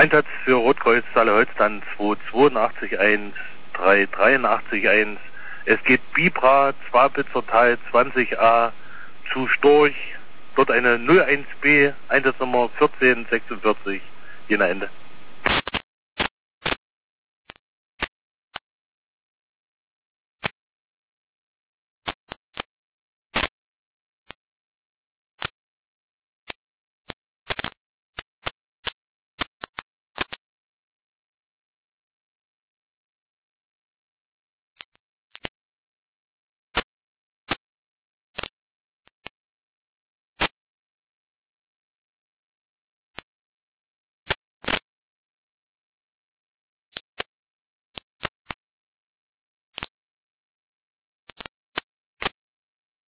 Einsatz für Rotkreuz Saale-Holz dann 2881 3881. Es geht Bibra, Zwabitzertal 20a zu Storch. Dort eine 01B, Einsatznummer 1446, Jena Ende.